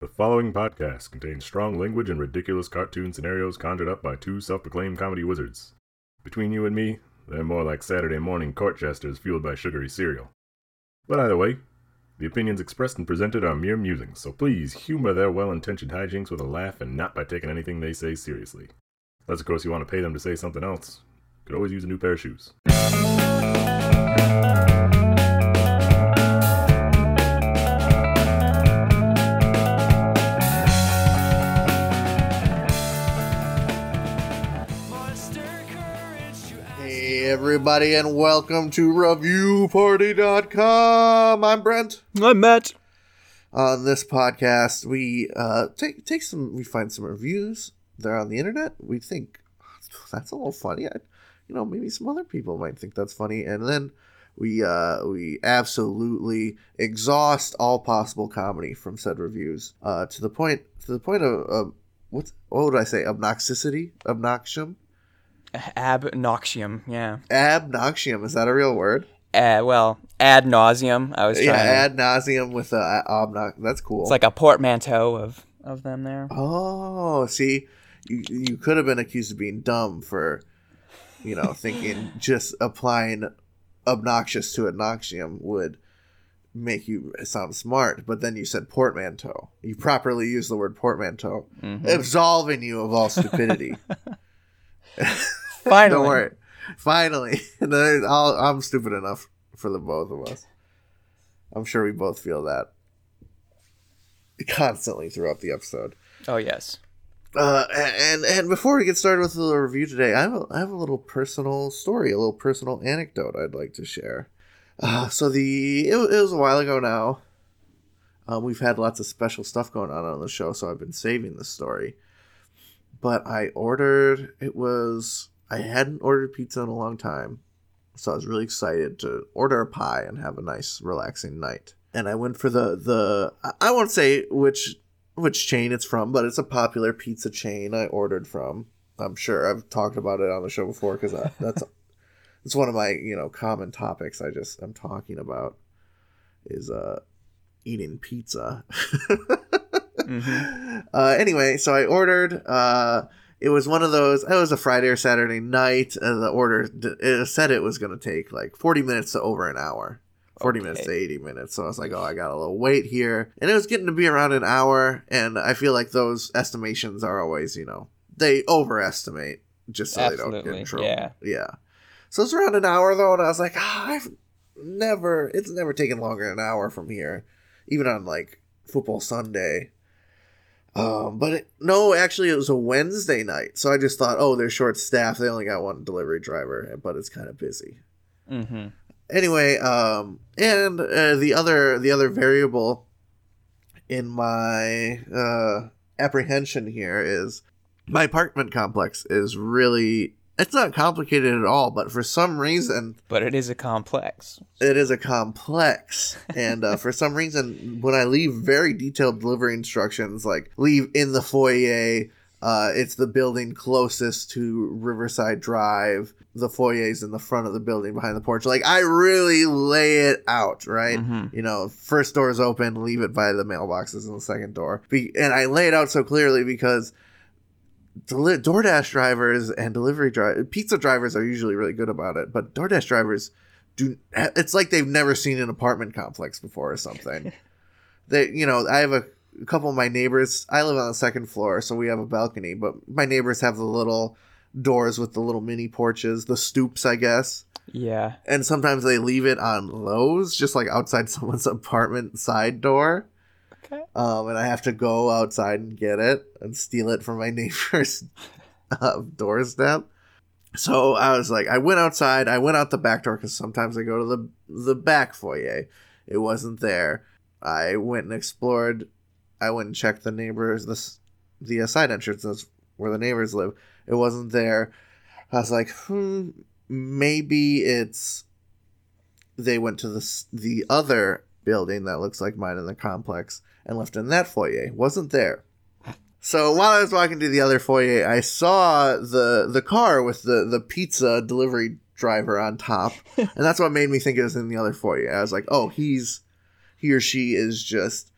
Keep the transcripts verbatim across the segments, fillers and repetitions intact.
The following podcast contains strong language and ridiculous cartoon scenarios conjured up by two self-proclaimed comedy wizards. Between you and me, they're more like Saturday morning court jesters fueled by sugary cereal. But either way, the opinions expressed and presented are mere musings, so please humor their well-intentioned hijinks with a laugh and not by taking anything they say seriously. Unless, of course, you want to pay them to say something else. You could always use a new pair of shoes. Everybody, and welcome to Review Party dot com. I'm Brent. I'm Matt. On this podcast, we uh, take take some, we find some reviews. They're on the internet. We think that's a little funny. I, you know, maybe some other people might think that's funny, and then we uh, we absolutely exhaust all possible comedy from said reviews uh, to the point to the point of uh, what what would I say? Obnoxicity, obnoxium. Abnoxium, yeah. Abnoxium, is that a real word? Uh, well, ad nauseum. I was trying. Yeah, to... ad nauseum with a obnox. That's cool. It's like a portmanteau of, of them there. Oh, see, you you could have been accused of being dumb for, you know, thinking just applying obnoxious to obnoxium would make you sound smart, but then you said portmanteau. You properly used the word portmanteau, mm-hmm. absolving you of all stupidity. Finally. Don't worry. Finally. I'll, I'm stupid enough for the both of us. I'm sure we both feel that constantly throughout the episode. Oh, yes. Uh, and and before we get started with the review today, I have a, I have a little personal story, a little personal anecdote I'd like to share. Uh, so the it, it was a while ago now. Um, we've had lots of special stuff going on on the show, so I've been saving this story. But I ordered, it was, I hadn't ordered pizza in a long time, so I was really excited to order a pie and have a nice, relaxing night. And I went for the, the I won't say which which chain it's from, but it's a popular pizza chain I ordered from. I'm sure I've talked about it on the show before, because that's it's one of my, you know, common topics I just, I'm talking about, is uh, eating pizza. Mm-hmm. Uh, anyway, so I ordered, uh, it was one of those, it was a Friday or Saturday night, and the order, it said it was going to take like forty minutes to over an hour, forty okay. minutes to eighty minutes, so I was like, oh, I got a little wait here, and it was getting to be around an hour, and I feel like those estimations are always, you know, they overestimate, just so Absolutely. They don't get in trouble. Yeah. Yeah. So it's around an hour, though, and I was like, oh, I've never, it's never taken longer than an hour from here, even on, like, Football Sunday. Um, but it, no, actually it was a Wednesday night. So I just thought, oh, they're short staffed. They only got one delivery driver, but it's kind of busy. Mm-hmm. Anyway, um, and uh, the other the other variable in my uh, apprehension here is my apartment complex is really, it's not complicated at all, but for some reason... But it is a complex. It is a complex. And uh, for some reason, when I leave very detailed delivery instructions, like leave in the foyer, uh, it's the building closest to Riverside Drive. The foyer is in the front of the building behind the porch. Like, I really lay it out, right? Mm-hmm. You know, first door is open, leave it by the mailboxes in the second door. Be- and I lay it out so clearly because... Deli- DoorDash drivers and delivery drivers, pizza drivers are usually really good about it, but DoorDash drivers do. It's like they've never seen an apartment complex before or something. They, you know, I have a, a couple of my neighbors. I live on the second floor, so we have a balcony, but my neighbors have the little doors with the little mini porches, the stoops, I guess. Yeah. And sometimes they leave it on Lowe's, just like outside someone's apartment side door. Okay. Um, and I have to go outside and get it and steal it from my neighbor's uh, doorstep. So I was like, I went outside. I went out the back door because sometimes I go to the the back foyer. It wasn't there. I went and explored. I went and checked the neighbors, the the uh, side entrances where the neighbors live. It wasn't there. I was like, hmm, maybe it's they went to the the other building that looks like mine in the complex and left in that foyer. Wasn't there. So while I was walking to the other foyer, I saw the the car with the, the pizza delivery driver on top. And that's what made me think it was in the other foyer. I was like, oh, he's he or she is just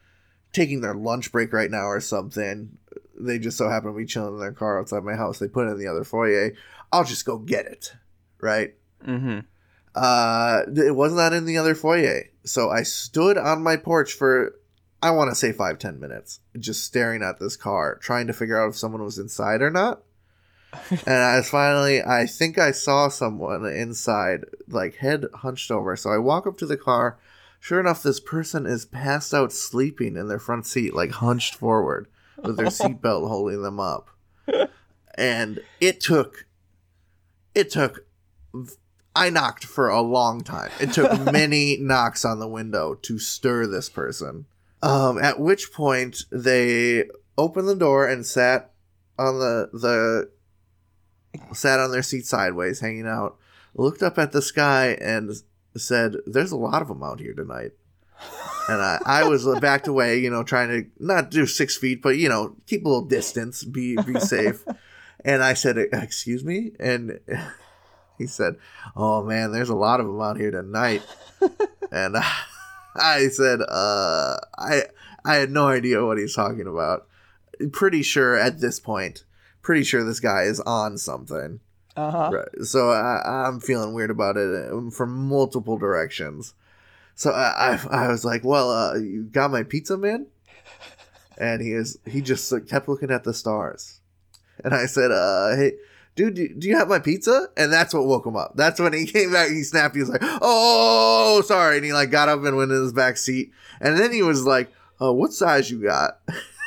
taking their lunch break right now or something. They just so happen to be chilling in their car outside my house. They put it in the other foyer. I'll just go get it, right? Mm-hmm. Uh, it was not in the other foyer. So I stood on my porch for, I want to say five, ten minutes, just staring at this car, trying to figure out if someone was inside or not. And I finally, I think I saw someone inside, like head hunched over. So I walk up to the car. Sure enough, this person is passed out sleeping in their front seat, like hunched forward with their seatbelt holding them up. And it took, it took, I knocked for a long time. It took many knocks on the window to stir this person. Um, at which point they opened the door and sat on the, the, sat on their seat sideways, hanging out, looked up at the sky and said, "There's a lot of them out here tonight." And I, I was backed away, you know, trying to not do six feet, but, you know, keep a little distance, be be safe. And I said, "Excuse me?" And he said, "Oh, man, there's a lot of them out here tonight." And I, I said, uh, I, I had no idea what he's talking about. Pretty sure at this point, pretty sure this guy is on something. Uh-huh. Right. So I, I'm feeling weird about it from multiple directions. So I, I, I was like, "Well, uh, you got my pizza, man?" And he is, he just kept looking at the stars. And I said, uh, "Hey, dude, do, do you have my pizza?" And that's what woke him up. That's when he came back. He snapped. He was like, "Oh, sorry." And he like got up and went in his back seat. And then he was like, "Oh, what size you got?"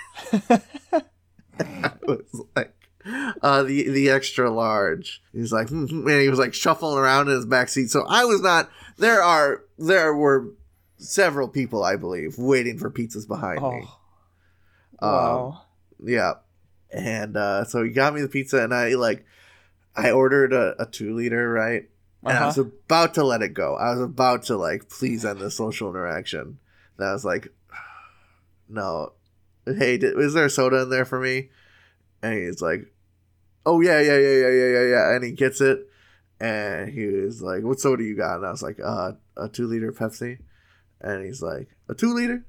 I was like, uh, the the extra large. He's like, hmm, and he was like shuffling around in his back seat. So I was not. There are there were several people, I believe, waiting for pizzas behind Oh. me. Wow. Um, yeah, and uh, so he got me the pizza, and I like, I ordered a, a two liter, right? And I was Uh-huh. about to let it go. I was about to like, please end the social interaction. And I was like, no, hey, did, is there a soda in there for me? And he's like, "Oh yeah, yeah, yeah, yeah, yeah, yeah, yeah." And he gets it, and he was like, "What soda you got?" And I was like, "Uh, a two liter Pepsi." And he's like, "A two liter?"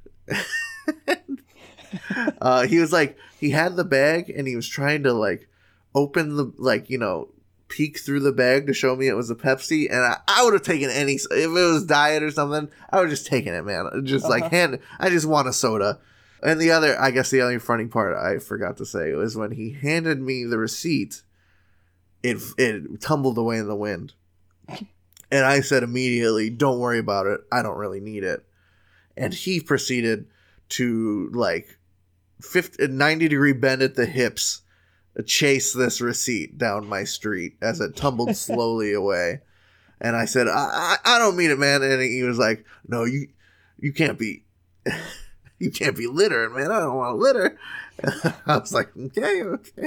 uh, he was like, he had the bag, and he was trying to like open the like you know peek through the bag to show me it was a Pepsi, and I, I would have taken any if it was diet or something. I would have just taken it, man. Just like Uh-huh. hand. I just want a soda. And the other, I guess the other funny part I forgot to say was when he handed me the receipt, it it tumbled away in the wind. And I said immediately, "Don't worry about it. I don't really need it." And he proceeded to like fifty, ninety degree bend at the hips, chase this receipt down my street as it tumbled slowly away. And I said, I, I, I don't mean it, man. And he was like, "No, you, you can't be... You can't be littering, man. I don't want to litter." I was like, okay, okay.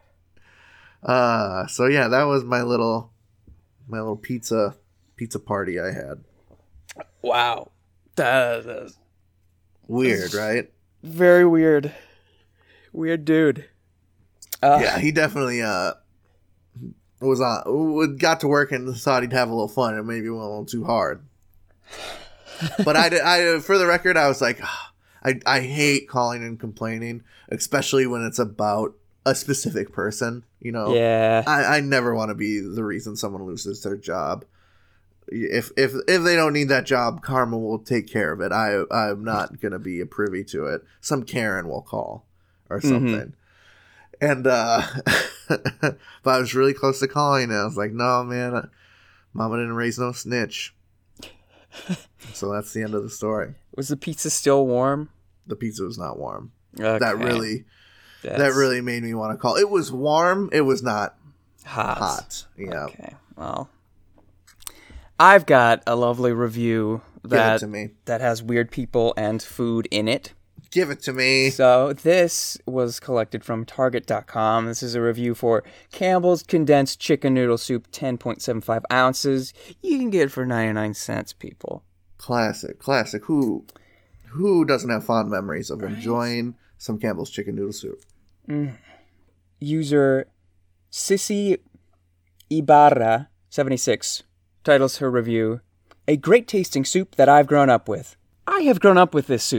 Uh, so yeah, that was my little, my little pizza, pizza party I had. Wow. That is Weird, right? very weird. Weird dude. Uh, Yeah, he definitely uh was on, got to work and thought he'd have a little fun and maybe went a little too hard. But I, did, I, for the record, I was like, I, I hate calling and complaining, especially when it's about a specific person, you know? Yeah. I, I never want to be the reason someone loses their job. If if if they don't need that job, karma will take care of it. I, I'm not going to be a privy to it. Some Karen will call or something. Mm-hmm. And, uh, but I was really close to calling and I was like, "No, man, Mama didn't raise no snitch." So that's the end of the story. Was the pizza still warm? The pizza was not warm. Okay. That really, That's that really made me want to call. It was warm. It was not hot. hot. Yeah. Okay. Well, I've got a lovely review Give it that to me. that has weird people and food in it. Give it to me. So this was collected from Target dot com. This is a review for Campbell's Condensed Chicken Noodle Soup, ten point seven five ounces. You can get it for ninety-nine cents, people. Classic, classic. Who, who doesn't have fond memories of enjoying some Campbell's chicken noodle soup? Mm. User Sissy Ibarra seventy-six titles her review, "A great tasting soup that I've grown up with. I have grown up with this soup.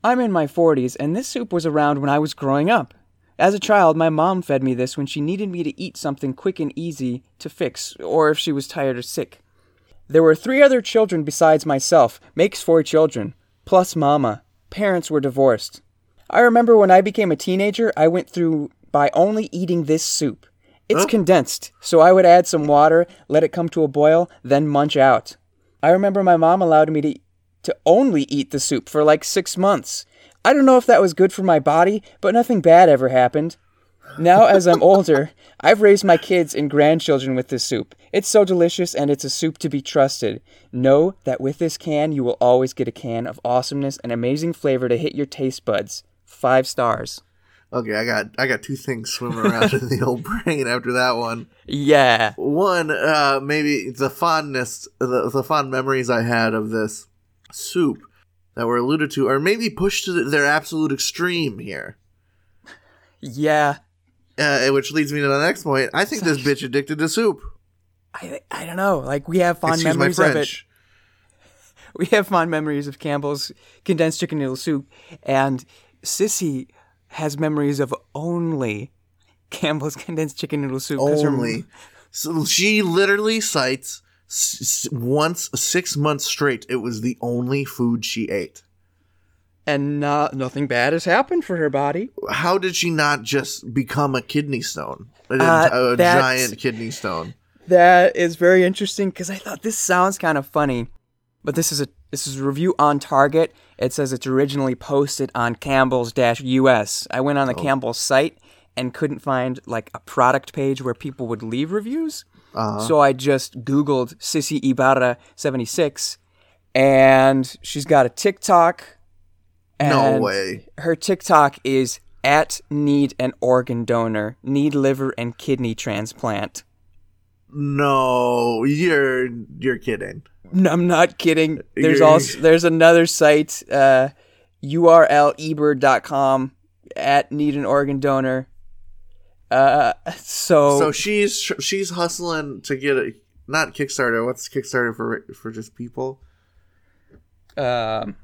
I'm in my forties, and this soup was around when I was growing up. As a child, my mom fed me this when she needed me to eat something quick and easy to fix, or if she was tired or sick. There were three other children besides myself, makes four children, plus mama. Parents were divorced. I remember when I became a teenager, I went through by only eating this soup. It's Huh? condensed, so I would add some water, let it come to a boil, then munch out. I remember my mom allowed me to, to only eat the soup for like six months. I don't know if that was good for my body, but nothing bad ever happened. Now, as I'm older, I've raised my kids and grandchildren with this soup. It's so delicious, and it's a soup to be trusted. Know that with this can, you will always get a can of awesomeness and amazing flavor to hit your taste buds. Five stars. Okay, I got I got two things swimming around in the old brain after that one. Yeah. One, uh, maybe the fondness, the, the fond memories I had of this soup that were alluded to, or maybe pushed to their absolute extreme here. Yeah. Uh, which leads me to the next point. I think this bitch addicted to soup. I I don't know. Like, we have fond Excuse my memories of it. French. We have fond memories of Campbell's condensed chicken noodle soup, and Sissy has memories of only Campbell's condensed chicken noodle soup. 'cause her- Only. So she literally cites s- s- once six months straight. It was the only food she ate. and not, nothing bad has happened for her body. How did she not just become a kidney stone? An Uh, ent- a that's- giant kidney stone. That is very interesting because I thought this sounds kind of funny, but this is a this is a review on Target. It says it's originally posted on Campbell's U S. I went on the Campbell's site and couldn't find like a product page where people would leave reviews. Uh-huh. So I just Googled Sissy Ibarra seventy-six, and she's got a TikTok. No and way. Her TikTok is at need an organ donor, need liver and kidney transplant. No, you're you're kidding. No, I'm not kidding. There's You're- also there's another site, uh, U R L ebird dot com at need an organ donor. Uh, so, So she's she's hustling to get a not Kickstarter. What's Kickstarter for for just people? um,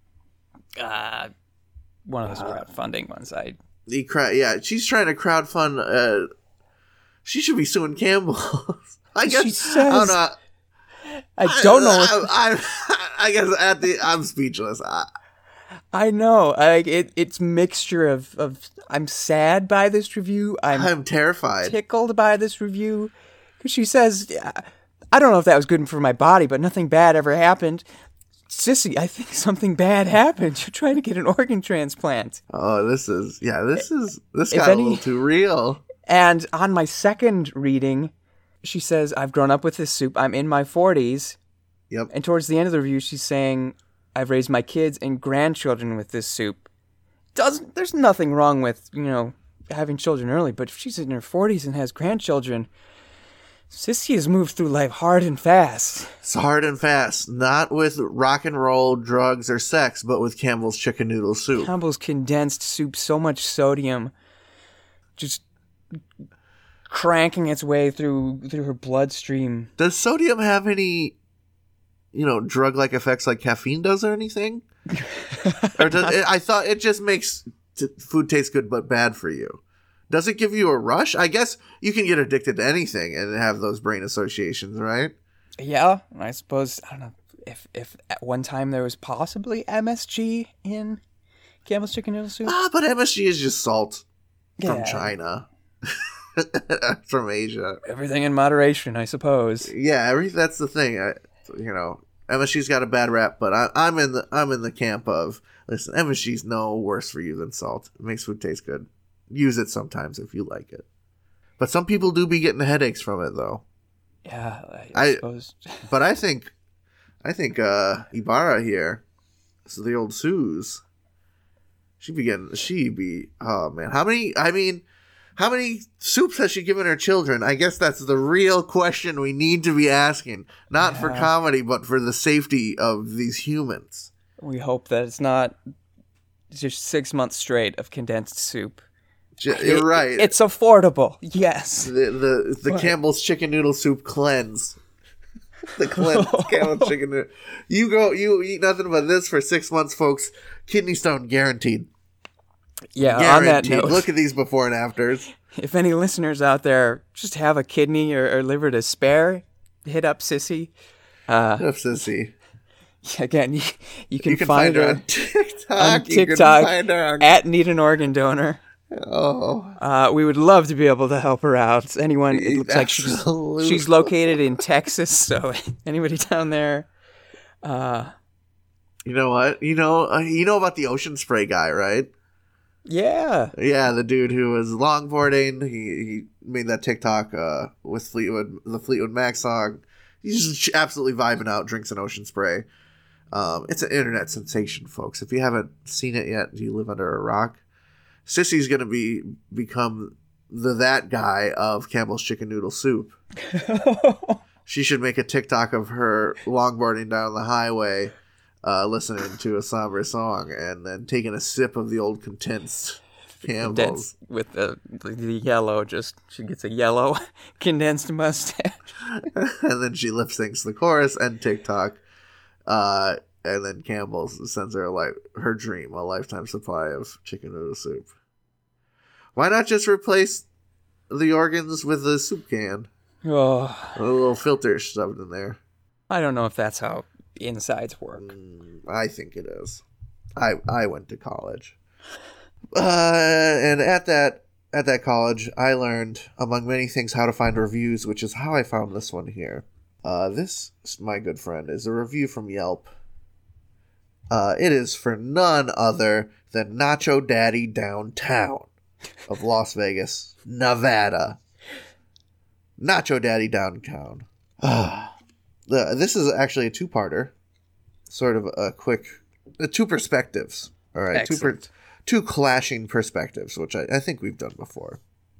uh, one of those crowdfunding ones. I The crowd, yeah, she's trying to crowdfund. Uh, she should be suing Campbell. I guess She I don't says- know. I don't know. I, What, I, I, I guess at the I'm speechless. I, I know. I it it's mixture of of I'm sad by this review. I'm I'm terrified. tickled by this review because she says, I don't know if that was good for my body, but nothing bad ever happened. Sissy, I think something bad happened. You're trying to get an organ transplant. Oh, this is yeah. This is this If got any- a little too real. And on my second reading, she says, I've grown up with this soup. I'm in my forties. Yep. And towards the end of the review, she's saying, I've raised my kids and grandchildren with this soup. Doesn't There's nothing wrong with, you know, having children early, but if she's in her forties and has grandchildren, Sissy has moved through life hard and fast. It's hard and fast, not with rock and roll, drugs, or sex, but with Campbell's chicken noodle soup. Campbell's condensed soup, so much sodium, just cranking its way through through her bloodstream. Does sodium have any, you know, drug-like effects like caffeine does or anything? Or does it, I thought it just makes t- food taste good but bad for you. Does it give you a rush? I guess you can get addicted to anything and have those brain associations, right? Yeah, I suppose, I don't know, if if at one time there was possibly M S G in Campbell's chicken noodle soup. Ah, but M S G is just salt from Yeah. China, from Asia. Everything in moderation, I suppose. Yeah, every, that's the thing. I, you know, M S G's got a bad rap, but I, I'm in the I'm in the camp of listen. M S G's no worse for you than salt. It makes food taste good. Use it sometimes if you like it. But some people do be getting headaches from it, though. Yeah, I, I- suppose. But I think, I think uh, Ibarra here, so the old Suze, she be getting, she be, oh man, how many? I mean, how many soups has she given her children? I guess that's the real question we need to be asking, not for Yeah. comedy, but for the safety of these humans. We hope that it's not just six months straight of condensed soup. J- You're It- right. It's affordable, yes. the the, the What? Campbell's chicken noodle soup cleanse. The Clint Camel chicken noodle. You go, you eat nothing but this for six months, folks. Kidney stone guaranteed. Yeah, guaranteed. on that note. Look at these before and afters. If any listeners out there just have a kidney or, or liver to spare, hit up Sissy. Uh, Hit up Sissy. Again, you, you, can, You can find, find her her on TikTok. on You can TikTok find her on- at Need an Organ Donor. Oh, Uh, we would love to be able to help her out. Anyone, it looks like she's, Absolutely. she's located in Texas, so anybody down there. Uh, you know what? You know, uh, you know about the ocean spray guy, right? yeah. Yeah, the dude who was longboarding. He he made that TikTok uh, with Fleetwood, the Fleetwood Mac song. He's just absolutely vibing out, drinks an ocean spray. Um, it's an internet sensation, folks. If you haven't seen it yet, do you live under a rock? Sissy's gonna be become the that guy of Campbell's Chicken Noodle Soup. She should make a TikTok of her longboarding down the highway, uh, listening to a somber song, and then taking a sip of the old condensed Campbell's. Condensed with the, the yellow, just she gets a yellow condensed mustache. And then she lip syncs the chorus and TikTok. Uh, and then Campbell sends her a li- her dream, a lifetime supply of chicken noodle soup. Why not just replace the organs with a soup can? Oh, A little filter shoved in there. I don't know if that's how insides work. Mm, I think it is. I I went to college. Uh, and at that at that college, I learned, among many things, how to find reviews, which is how I found this one here. Uh, this, my good friend, is a review from Yelp. Uh, it is for none other than Nacho Daddy Downtown of Las Vegas, Nevada. Nacho Daddy Downtown. the, this is actually a two-parter. Sort of a quick... Uh, two perspectives. All right, two, per, two clashing perspectives, which I, I think we've done before.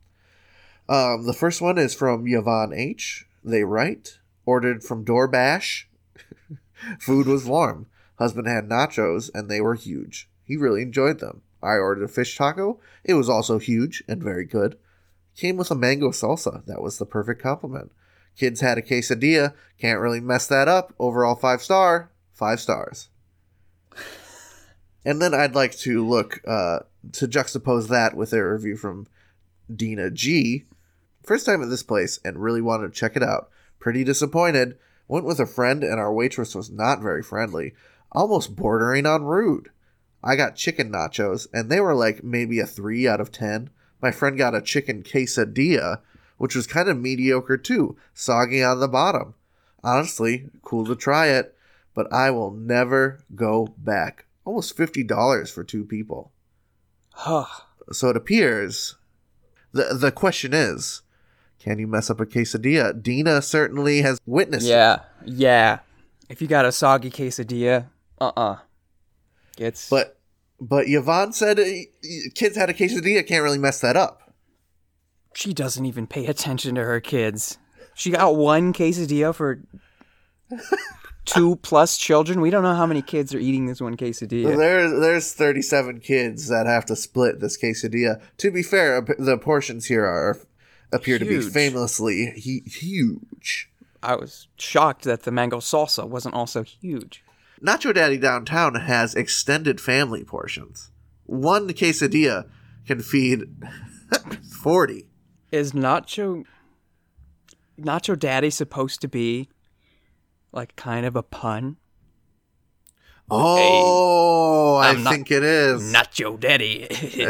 Um, the first one is from Yvonne H. They write... Ordered from DoorBash. Food was warm. Husband had nachos, and they were huge. He really enjoyed them. I ordered a fish taco. It was also huge and very good. Came with a mango salsa. That was the perfect compliment. Kids had a quesadilla. Can't really mess that up. Overall five star. Five stars. And then I'd like to look, uh, to juxtapose that with a review from Dina G. First time at this place and really wanted to check it out. Pretty disappointed. Went with a friend and our waitress was not very friendly. Almost bordering on rude. I got chicken nachos and they were like maybe a three out of ten. My friend got a chicken quesadilla, which was kind of mediocre too. Soggy on the bottom. Honestly, cool to try it, but I will never go back. Almost fifty dollars for two people. So it appears, the the question is, can you mess up a quesadilla? Dina certainly has witnessed Yeah, it. yeah. If you got a soggy quesadilla, uh-uh. It's... But but Yvonne said uh, kids had a quesadilla, can't really mess that up. She doesn't even pay attention to her kids. She got one quesadilla for two plus children. We don't know how many kids are eating this one quesadilla. There's there's thirty-seven kids that have to split this quesadilla. To be fair, the portions here are appear Huge. to be famously he- huge. I was shocked that the mango salsa wasn't also huge. Nacho Daddy Downtown has extended family portions. One quesadilla can feed forty. Is Nacho Nacho Daddy supposed to be like kind of a pun? Oh, Hey, I I'm not- think it is. Nacho Daddy.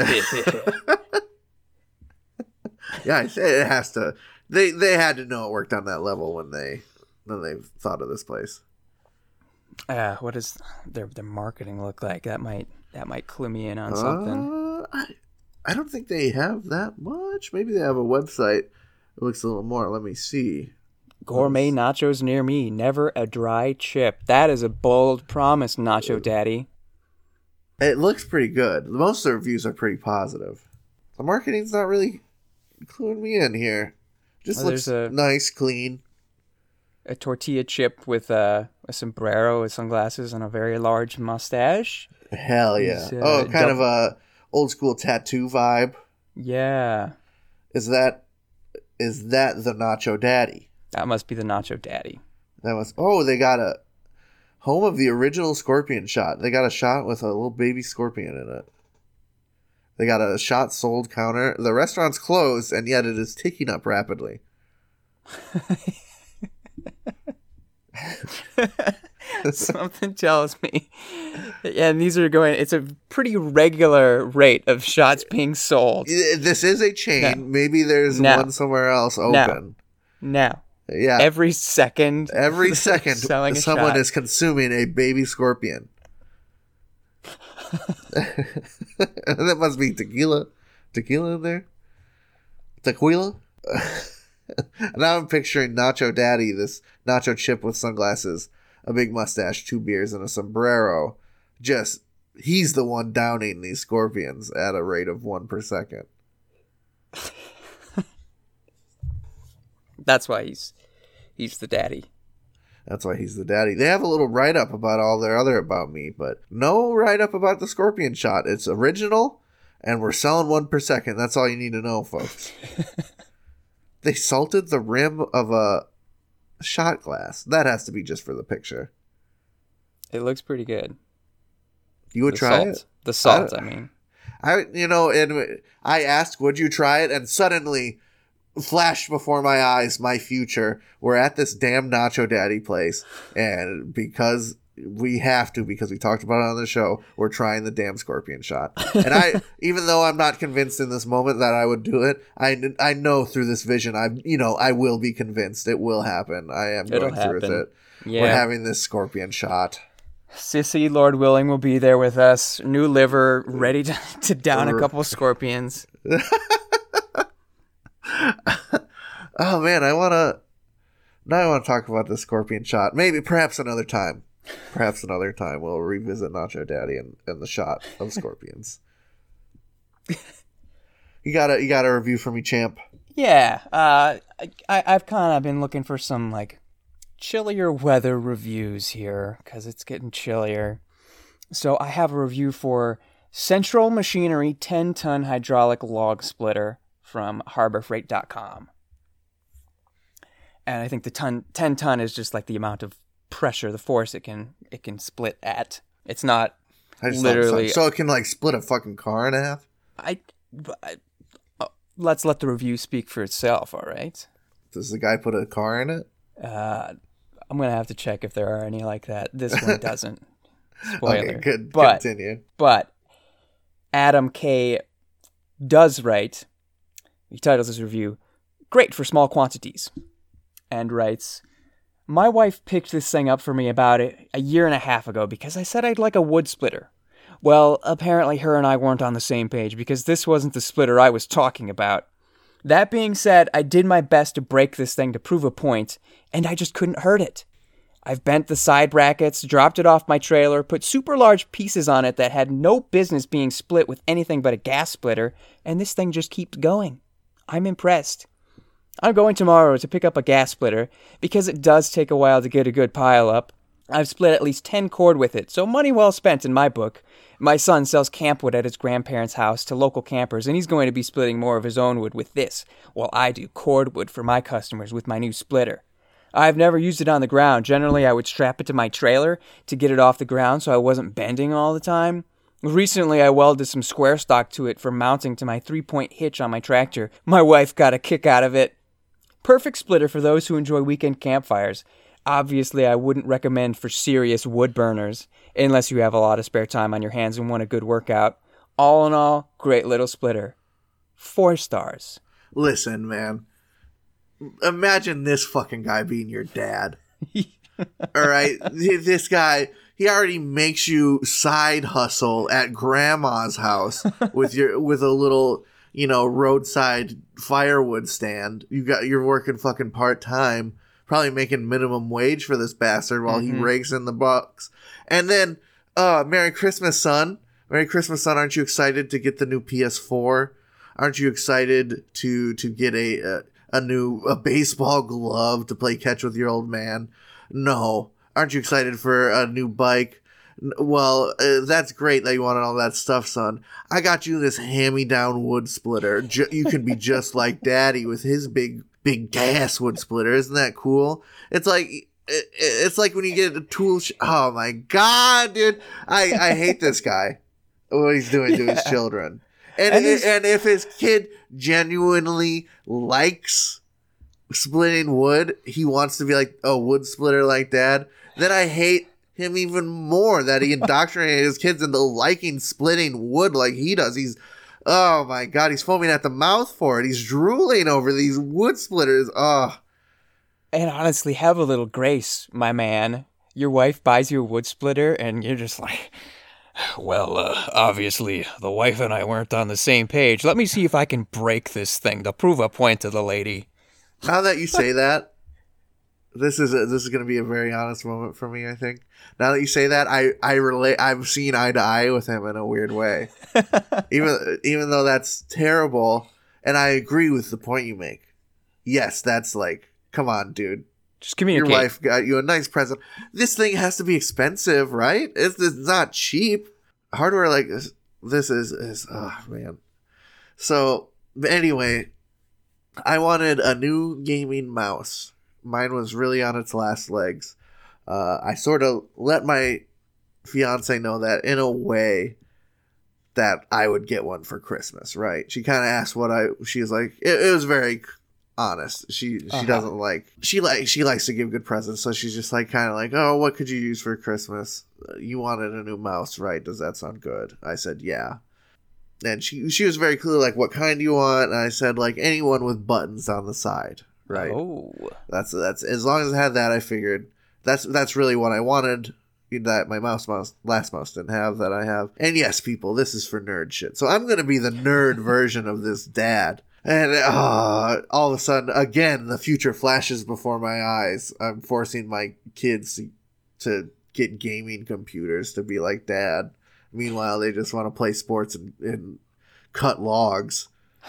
Yeah, it it has to. They they had to know it worked on that level when they when they thought of this place. uh, what does their their marketing look like? That might that might clue me in on something. Uh, I, I don't think they have that much. Maybe they have a website. It looks a little more. Let me see. Gourmet nachos near me, never a dry chip. That is a bold promise, Nacho Daddy. It looks pretty good. Most of the reviews are pretty positive. The marketing's not really cluing me in here. Just Well, looks there's a- nice, clean. A tortilla chip with a, a sombrero with sunglasses and a very large mustache. Hell yeah. He's, uh, oh, kind dou- of a old school tattoo vibe. Yeah, Is that is that the Nacho Daddy? that must be the Nacho Daddy. That was. Oh, they got a home of the original Scorpion shot. They got a shot with a little baby scorpion in it. They got a shot sold counter. The restaurant's closed, and yet it is ticking up rapidly. Something tells me. Yeah, and these are going, it's a pretty regular rate of shots being sold. This is a chain. No. Maybe there's No. one somewhere else open. No. No. Yeah. Every second. Every second, selling a someone shot. is consuming a baby scorpion. That must be tequila. Tequila in there? Tequila? Now I'm picturing Nacho Daddy, this nacho chip with sunglasses, a big mustache, two beers, and a sombrero. Just, he's the one downing these scorpions at a rate of one per second. That's why he's he's the daddy. That's why he's the daddy. They have a little write-up about all their other About Me, but no write-up about the scorpion shot. It's original, and we're selling one per second. That's all you need to know, folks. They salted the rim of a shot glass. That has to be just for the picture. It looks pretty good. You would The try salt. it? The salt, I- I mean. I, you know, and I asked, would you try it? And suddenly flashed before my eyes my future. We're at this damn Nacho Daddy place, and because we have to, because we talked about it on the show, we're trying the damn scorpion shot. And I, even though I'm not convinced in this moment that I would do it, I, I know through this vision, I, you know, I will be convinced it will happen. I am It'll going through with happen. it. Yeah. We're having this scorpion shot. Sissy, Lord willing, will be there with us. New liver, ready to, to down a couple scorpions. Oh man, I want to. Now I want to talk about the scorpion shot. Maybe, perhaps another time. Perhaps another time we'll revisit Nacho Daddy and, and the shot of scorpions. You got a you got a review for me, champ? Yeah, uh, I, I've kind of been looking for some like chillier weather reviews here because it's getting chillier. So I have a review for Central Machinery ten ton hydraulic log splitter from harbor freight dot com. And I think the ton, ten ton is just like the amount of pressure, the force it can it can split at. It's not I just thought it literally. sounded- so it can like split a fucking car in half. I, I uh, let's let the review speak for itself. All right. Does the guy put a car in it? Uh, I'm gonna have to check if there are any like that. This one doesn't. Spoiler. Okay, good. But Continue. but Adam K does write. He titles his review, "Great for small quantities," and writes, "My wife picked this thing up for me about a, a year and a half ago because I said I'd like a wood splitter. Well, apparently her and I weren't on the same page because this wasn't the splitter I was talking about. That being said, I did my best to break this thing to prove a point, and I just couldn't hurt it. I've bent the side brackets, dropped it off my trailer, put super large pieces on it that had no business being split with anything but a gas splitter, and this thing just keeps going. I'm impressed. I'm going tomorrow to pick up a gas splitter because it does take a while to get a good pile up. I've split at least ten cord with it, so money well spent in my book. My son sells campwood at his grandparents' house to local campers, and he's going to be splitting more of his own wood with this, while I do cordwood for my customers with my new splitter. I've never used it on the ground. Generally, I would strap it to my trailer to get it off the ground so I wasn't bending all the time. Recently, I welded some square stock to it for mounting to my three-point hitch on my tractor. My wife got a kick out of it. Perfect splitter for those who enjoy weekend campfires. Obviously, I wouldn't recommend for serious wood burners, unless you have a lot of spare time on your hands and want a good workout. All in all, great little splitter. Four stars." Listen, man. Imagine this fucking guy being your dad. All right, this guy, he already makes you side hustle at grandma's house with your with a little, you know, roadside firewood stand. You got you're working fucking part time, probably making minimum wage for this bastard while Mm-hmm. he rakes in the bucks. And then, uh, Merry Christmas, son. Merry Christmas, son. Aren't you excited to get the new P S four? Aren't you excited to to get a a, a new a baseball glove to play catch with your old man? No. Aren't you excited for a new bike? N- Well, uh, that's great that you wanted all that stuff, son. I got you this hand-me-down wood splitter. Ju- you can be just like Daddy with his big, big gas wood splitter. Isn't that cool? It's like, it, it's like when you get a tool. Sh- oh my god, dude! I I hate this guy. What he's doing to yeah. his children, and and, his- and if his kid genuinely likes splitting wood, he wants to be like a wood splitter like dad. Then I hate him even more that he indoctrinated his kids into liking splitting wood like he does. He's, oh my god, he's foaming at the mouth for it. He's drooling over these wood splitters. Oh. And honestly, have a little grace, my man. Your wife buys you a wood splitter, and you're just like, well, uh, obviously, the wife and I weren't on the same page. Let me see if I can break this thing to prove a point to the lady. Now that you say that, this is a, this is going to be a very honest moment for me, I think. Now that you say that, I, I relate. I'm seeing eye to eye with him in a weird way, even even though that's terrible. And I agree with the point you make. Yes, that's like, come on, dude. Just communicate. Your wife got you a nice present. This thing has to be expensive, right? It's, it's not cheap. Hardware like this, this is is oh man. So anyway, I wanted a new gaming mouse. Mine was really on its last legs. Uh, I sort of let my fiance know that in a way that I would get one for Christmas, right? She kind of asked what I, she was like, it, it was very honest. She, she uh-huh. doesn't like, she like, she likes to give good presents. So she's just like, kind of like, oh, what could you use for Christmas? You wanted a new mouse, right? Does that sound good? I said, yeah. And she, she was very clear, like, what kind do you want? And I said, like, anyone with buttons on the side. Right. Oh, that's that's as long as I had that, I figured that's that's really what I wanted. That my mouse mouse last mouse didn't have that I have. And yes, people, this is for nerd shit. So I'm gonna be the nerd version of this dad. And uh, all of a sudden, again, the future flashes before my eyes. I'm forcing my kids to, to get gaming computers to be like dad. Meanwhile, they just want to play sports and, and cut logs.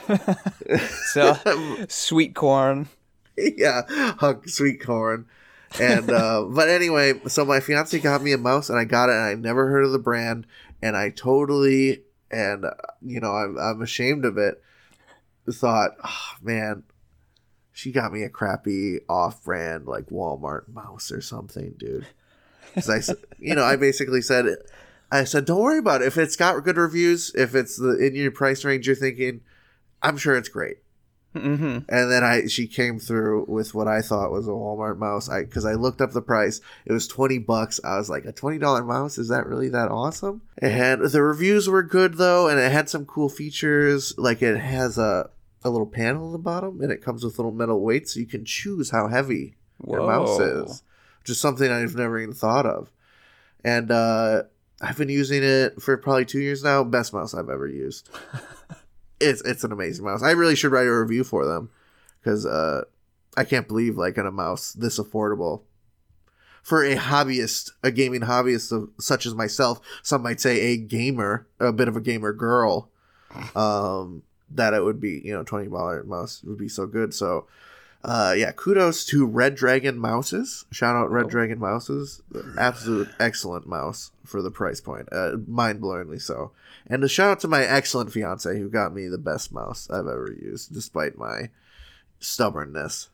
So sweet corn. Yeah, hug sweet corn. And uh but anyway, so my fiance got me a mouse and I got it and I never heard of the brand and I totally and uh, you know, I'm I'm ashamed of it. Thought, oh, man, she got me a crappy off-brand like Walmart mouse or something, dude. Cuz I you know, I basically said I said don't worry about it. If it's got good reviews, if it's the in your price range you're thinking, I'm sure it's great. Mm-hmm. And then I she came through with what I thought was a Walmart mouse. I because I looked up the price. It was twenty bucks. I was like, a twenty dollar mouse? Is that really that awesome? And the reviews were good though, and it had some cool features. Like it has a, a little panel at the bottom, and it comes with little metal weights, so you can choose how heavy Whoa. your mouse is. Which is something I've never even thought of. And uh, I've been using it for probably two years now. Best mouse I've ever used. It's it's an amazing mouse. I really should write a review for them because uh, I can't believe like in a mouse this affordable for a hobbyist, a gaming hobbyist of, such as myself. Some might say a gamer, a bit of a gamer girl. Um, that it would be, you know, twenty dollar mouse would be so good. So, uh, yeah, kudos to Red Dragon Mouses. Shout out Red oh. Dragon Mouses. Absolute excellent mouse for the price point. Uh, mind-blowingly so. And a shout out to my excellent fiance who got me the best mouse I've ever used, despite my stubbornness.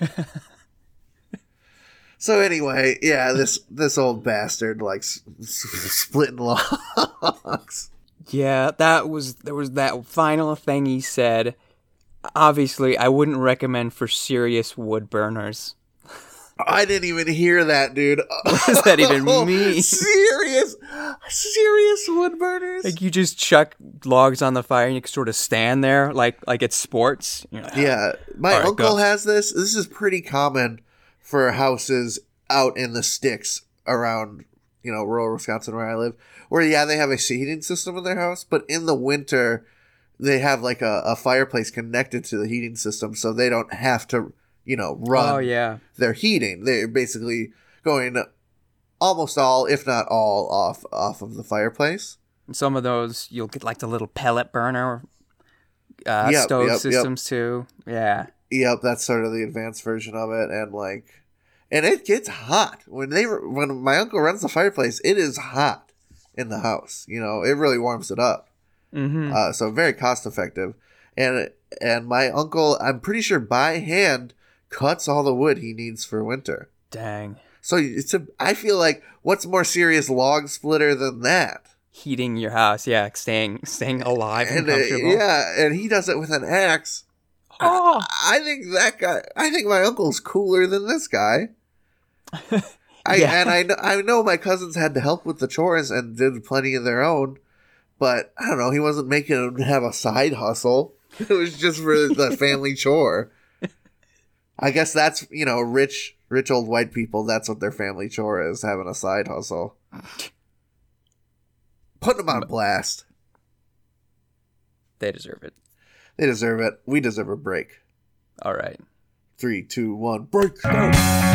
So anyway, yeah, this this old bastard like s- s- splitting logs. Yeah, that was there was that final thing he said. Obviously, I wouldn't recommend for serious wood burners. I didn't even hear that, dude. What does that even mean? Serious, serious wood burners. Like you just chuck logs on the fire and you can sort of stand there like like it's sports. You're like, yeah, my right, uncle go. has this. This is pretty common for houses out in the sticks around, you know, rural Wisconsin where I live. Where yeah, they have a heating system in their house, but in the winter they have like a, a fireplace connected to the heating system, so they don't have to, you know, run oh, yeah. their heating. They're basically going almost all, if not all, off off of the fireplace. And some of those, you'll get like the little pellet burner uh, yep, stove yep, systems yep. too. Yeah. Yep, that's sort of the advanced version of it. And like, and it gets hot. When they when my uncle runs the fireplace, it is hot in the house. You know, it really warms it up. Mm-hmm. Uh, so very cost effective. And and my uncle, I'm pretty sure by hand, cuts all the wood he needs for winter. Dang. So it's a. I feel like what's more serious log splitter than that? Heating your house, yeah, staying staying alive and, And uh, comfortable. yeah, and he does it with an axe. Oh. I, I think that guy. I think my uncle's cooler than this guy. I Yeah. and I know I know my cousins had to help with the chores and did plenty of their own, but I don't know. He wasn't making them have a side hustle. It was just for the family chore. I guess that's, you know, rich rich old white people. That's what their family chore is, having a side hustle. Putting them on blast. They deserve it. They deserve it. We deserve a break. All right. Three, two, one, break. Go.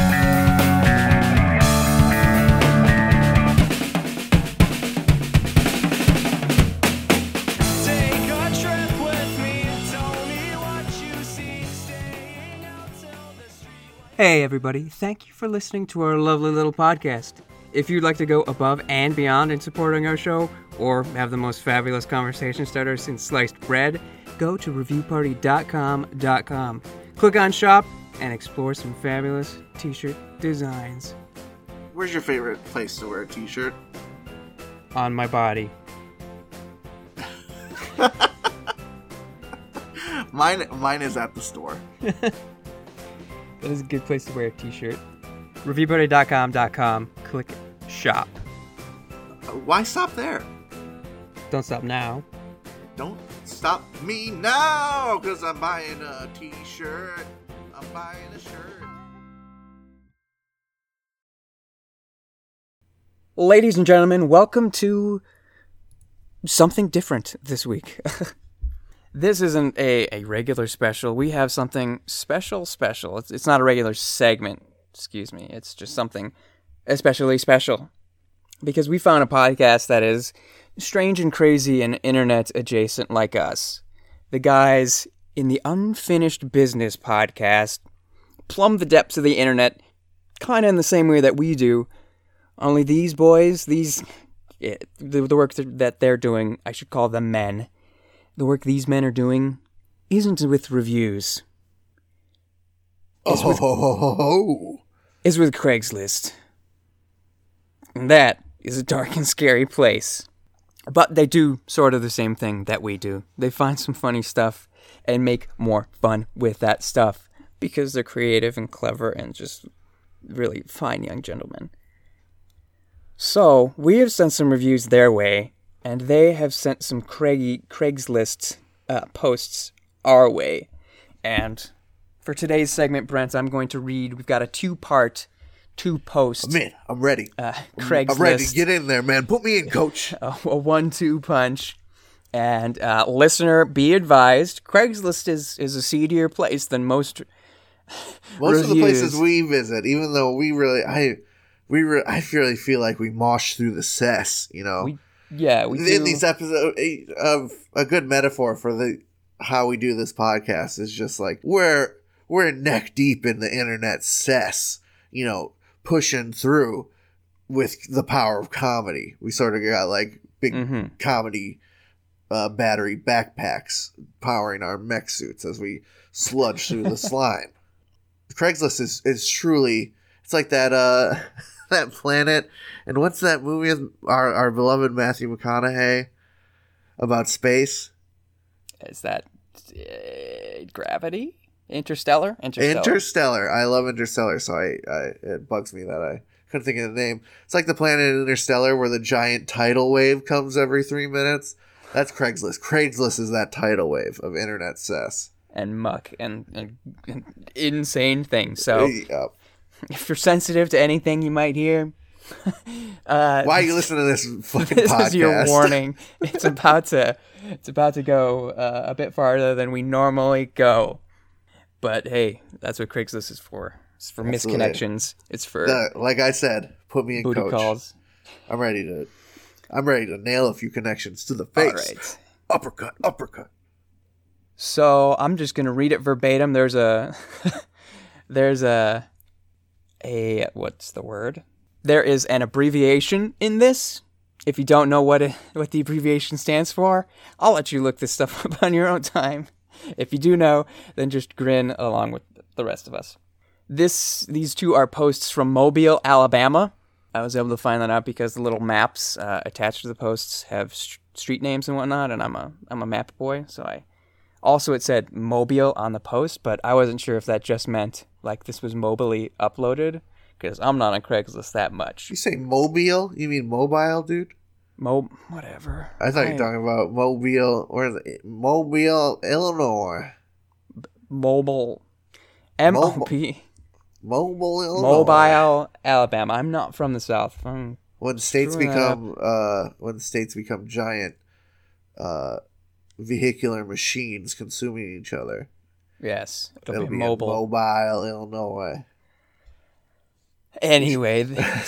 Hey everybody, thank you for listening to our lovely little podcast. If you'd like to go above and beyond in supporting our show, or have the most fabulous conversation starter since sliced bread, go to review party dot com dot com. Click on shop and explore some fabulous t-shirt designs. Where's your favorite place to wear a t-shirt? On my body. Mine, mine is at the store. That is a good place to wear a t-shirt. review party dot com dot com. Click shop. Uh, Why stop there? Don't stop now. Don't stop me now, because I'm buying a t-shirt. I'm buying a shirt. Ladies and gentlemen, welcome to something different this week. This isn't a, a regular special. We have something special special. It's, it's not a regular segment, excuse me. It's just something especially special. Because we found a podcast that is strange and crazy and internet adjacent like us. The guys in the Unfinished Business podcast plumb the depths of the internet kind of in the same way that we do. Only these boys, these, yeah, the, the work that they're doing, I should call them men. The work these men are doing isn't with reviews. It's with, Oh, it's with Craigslist. And that is a dark and scary place. But they do sort of the same thing that we do. They find some funny stuff and make more fun with that stuff because they're creative and clever and just really fine young gentlemen. So, we have sent some reviews their way, and they have sent some Craigie Craigslist uh, posts our way. And for today's segment, Brent, I'm going to read. We've got a two-part, two-post. man, I'm ready. Uh, Craigslist. I'm ready. Get in there, man. Put me in, coach. A, a one-two punch. And uh, listener, be advised, Craigslist is, is a seedier place than most Most reviews. of the places we visit, even though we really, I, we, re, I really feel like we mosh through the cess. You know. We, yeah, we in do. these episodes, of a good metaphor for the how we do this podcast is just like we're we're neck deep in the internet cess, you know, pushing through with the power of comedy. We sort of got like big Mm-hmm. comedy uh, battery backpacks powering our mech suits as we sludge through the slime. Craigslist is is truly, it's like that uh that planet. And what's that movie with our, our beloved Matthew McConaughey about space? Is that uh, Gravity? Interstellar? Interstellar. Interstellar. I love Interstellar, so I, I it bugs me that I couldn't think of the name. It's like the planet in Interstellar where the giant tidal wave comes every three minutes. That's Craigslist. Craigslist is that tidal wave of internet cess. And muck and, and, and insane things. So Yep. if you're sensitive to anything you might hear, uh, Why are you listening to this fucking this podcast? is your warning. It's about to it's about to go uh, a bit farther than we normally go. But hey, that's what Craigslist is for. It's for Absolutely. misconnections. It's for The- like I said, put me in, booty coach. calls. I'm ready to. I'm ready to nail a few connections to the face. All right. Uppercut, uppercut. So I'm just gonna read it verbatim. There's a there's a a what's the word? There is an abbreviation in this. If you don't know what it, what the abbreviation stands for, I'll let you look this stuff up on your own time. If you do know, then just grin along with the rest of us. This these two are posts from Mobile, Alabama. I was able to find that out because the little maps uh, attached to the posts have st- street names and whatnot, and I'm a I'm a map boy, so I also it said Mobile on the post, but I wasn't sure if that just meant like this was mobily uploaded because I'm not on Craigslist that much. You say mobile? You mean mobile, dude? Mo whatever. I thought I, you were talking about Mobile, where's it? Mobile, Illinois. Mobile, M O B. Mobile, Illinois. Mobile, Alabama. I'm not from the South. I'm when states screwing that become uh, when states become giant uh, vehicular machines consuming each other. Yes, it'll, It'll be, be mobile. Mobile, Illinois. Anyway,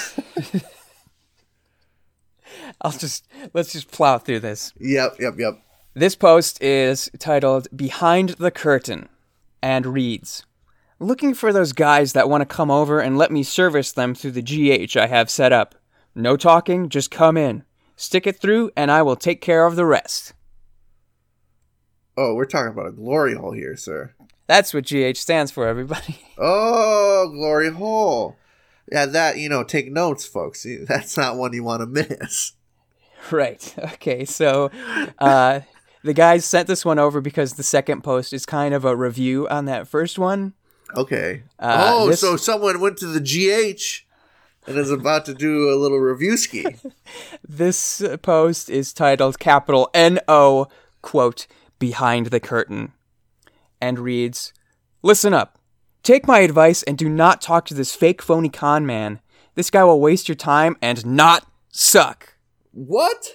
I'll just let's just plow through this. Yep, yep, yep. This post is titled "Behind the Curtain" and reads, "Looking for those guys that want to come over and let me service them through the G H I have set up. No talking, just come in. Stick it through, and I will take care of the rest." Oh, we're talking about a glory hole here, sir. That's what G H stands for, everybody. Oh, glory hole. Yeah, that, you know, take notes, folks. That's not one you want to miss. Right. Okay, so uh, the guys sent this one over because the second post is kind of a review on that first one. Okay. Uh, oh, this- so someone went to the G H and is about to do a little review ski. This uh, post is titled capital N O, quote, "Behind the Curtain," and reads, "Listen up. Take my advice and do not talk to this fake phony con man. This guy will waste your time and not suck." What?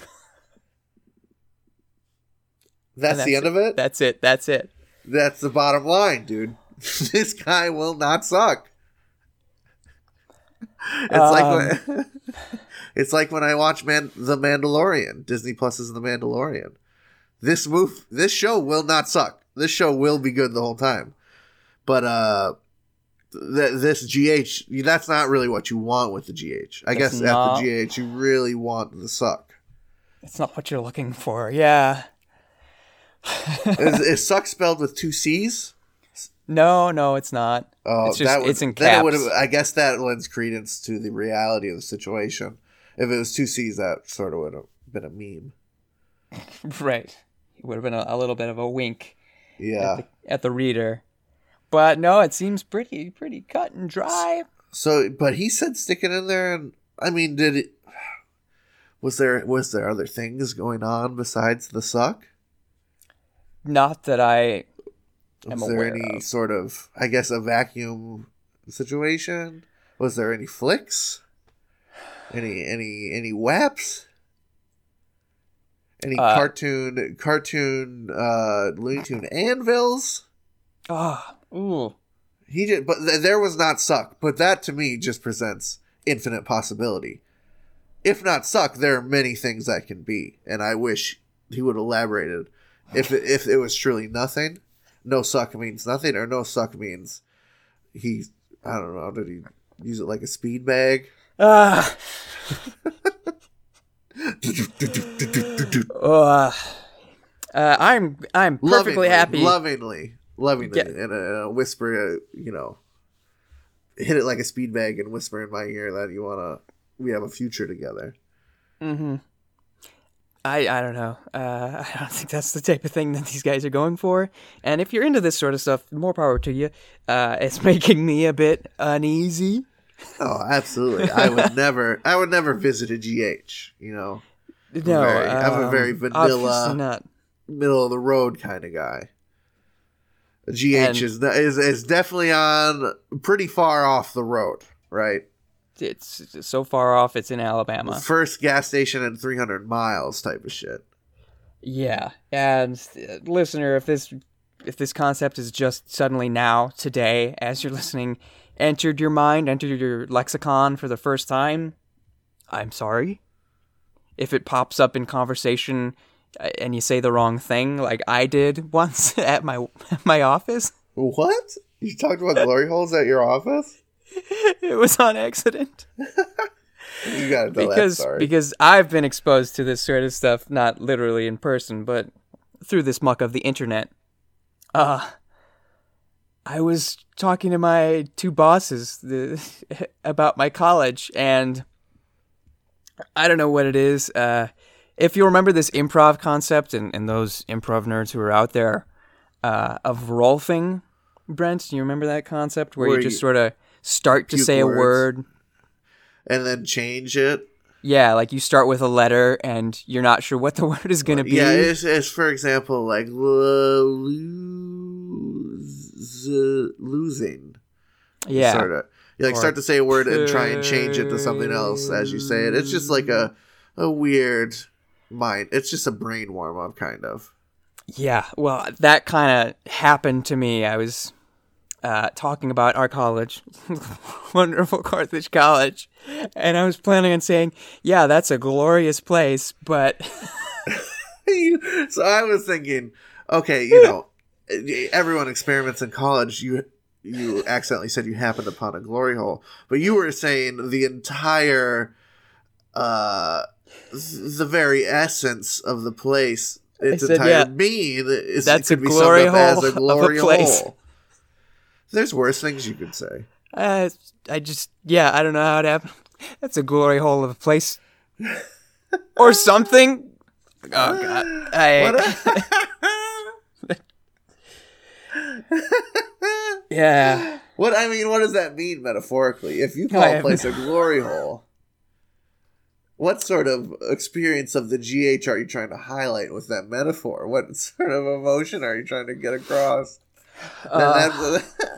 That's, that's the end it. of it? That's it. That's it. That's the bottom line, dude. This guy will not suck. It's Um, like when, it's like when I watch Man The Mandalorian. Disney Plus is The Mandalorian. This move, this show will not suck. This show will be good the whole time. But uh, th- this G H, that's not really what you want with the G H. I It's guess not. at the G H, you really want the suck. It's not what you're looking for. Yeah. is, is suck spelled with two C's? No, no, it's not. Oh, it's just that would, it's in that caps. would've- I guess that lends credence to the reality of the situation. If it was two C's, that sort of would have been a meme. Right. It would have been a, a little bit of a wink Yeah. at, the, at the reader. But no, it seems pretty pretty cut and dry. So, but he said stick it in there, and I mean, did it? Was there was there other things going on besides the suck? Not that I am Was there aware any of. sort of, I guess, a vacuum situation? Was there any flicks? Any any any whaps? Any Uh, cartoon cartoon uh, Looney Tune anvils? Ah, ooh. He did, but th- there was not suck. But that to me just presents infinite possibility. If not suck, there are many things that can be, and I wish he would have elaborated. If it, if it was truly nothing, no suck means nothing, or no suck means he, I don't know, did he use it like a speed bag? Ah. uh, uh, I'm I'm perfectly lovingly, happy. Lovingly, lovingly, Yeah. and, a, and a whisper, uh, you know, hit it like a speed bag and whisper in my ear that you wanna, we have a future together. Mm-hmm. I I don't know. Uh, I don't think that's the type of thing that these guys are going for. And if you're into this sort of stuff, more power to you. Uh, it's making me a bit uneasy. Oh, absolutely. I would never, I would never visit a G H, you know. No, very- I'm a um, very vanilla- obviously not. Middle of the road kind of guy. A G H And- is, is is definitely on pretty far off the road, right? It's so far off. It's in Alabama. First gas station in three hundred miles type of shit. Yeah, and uh, listener, if this if this concept is just suddenly now today, as you're listening, entered your mind, entered your lexicon for the first time, I'm sorry. If it pops up in conversation uh, and you say the wrong thing, like I did once at my at my office, What? You talked about glory holes at your office? it was on accident. You gotta tell because that story. because I've been exposed to this sort of stuff, not literally in person, but through this muck of the internet. Uh I was talking to my two bosses the, about my college, and I don't know what it is. Uh, if you remember this improv concept, and, and those improv nerds who are out there, uh, of Rolfing, Brent, do you remember that concept where, where you just you sort of start to say words, a word and then change it? Yeah, like you start with a letter and you're not sure what the word is going to be. Yeah, it's, it's for example like lose, losing. Yeah. Sort of. You like or start to say a word and try and change it to something else as you say it. It's just like a a weird mind. It's just a brain warm up kind of. Yeah, well, that kind of happened to me. I was uh, talking about our college, wonderful Carthage College, and I was planning on saying, yeah, that's a glorious place, but... So I was thinking, okay, you know, everyone experiments in college. You you accidentally said you happened upon a glory hole, but you were saying the entire, uh, the very essence of the place, its said, entire yeah, being, is, that's it could a be glory summed up hole as a glory of a place. hole. There's worse things you could say. Uh, I just, yeah, I don't know how it happened. That's a glory hole of a place. Or something. Oh, God. I, yeah. What, I mean, what does that mean metaphorically? If you call a place a glory hole, what sort of experience of the G H are you trying to highlight with that metaphor? What sort of emotion are you trying to get across? Uh,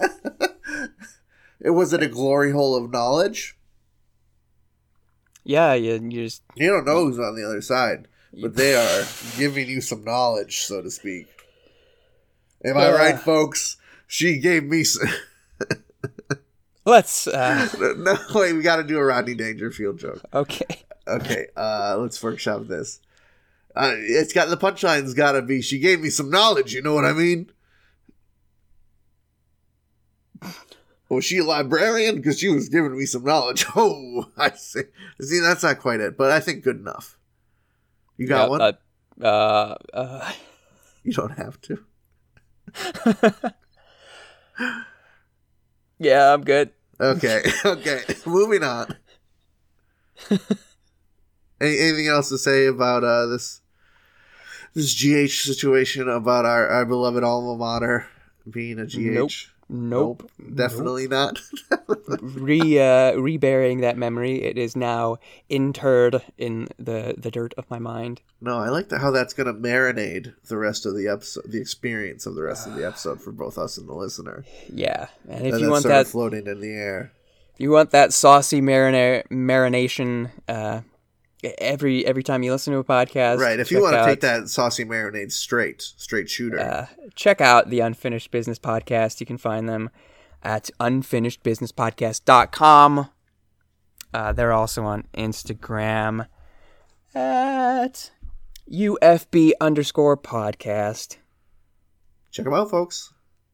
it was it a glory hole of knowledge? Yeah, you, you just... You don't know who's on the other side, but they are giving you some knowledge, so to speak. Am I uh, right, folks? She gave me some... Let's... Uh... No, wait, we got to do a Rodney Dangerfield joke. Okay. Okay, uh, let's workshop this. Uh, it's got the punchline's got to be, she gave me some knowledge, you know what I mean? Was she a librarian? Because she was giving me some knowledge. Oh, I see. See, that's not quite it, but I think good enough. You got yeah, one? Uh, uh, uh... You don't have to. Yeah, I'm good. Okay, okay. Moving on. Any, anything else to say about uh, this this G H situation, about our, our beloved alma mater being a G H? Nope. Nope. nope. Definitely nope. not. Re uh, reburying that memory. It is now interred in the, the dirt of my mind. No, I like the, how that's going to marinate the rest of the episode, the experience of the rest of the episode for both us and the listener. Yeah, and if and you want sort that of floating in the air, if you want that saucy marina- marination. Uh, Every every time you listen to a podcast, right? If you want to take that saucy marinade straight, straight shooter, uh, check out the Unfinished Business Podcast. You can find them at unfinished business podcast dot com. Uh, they're also on Instagram at U F B underscore podcast. Check them out, folks.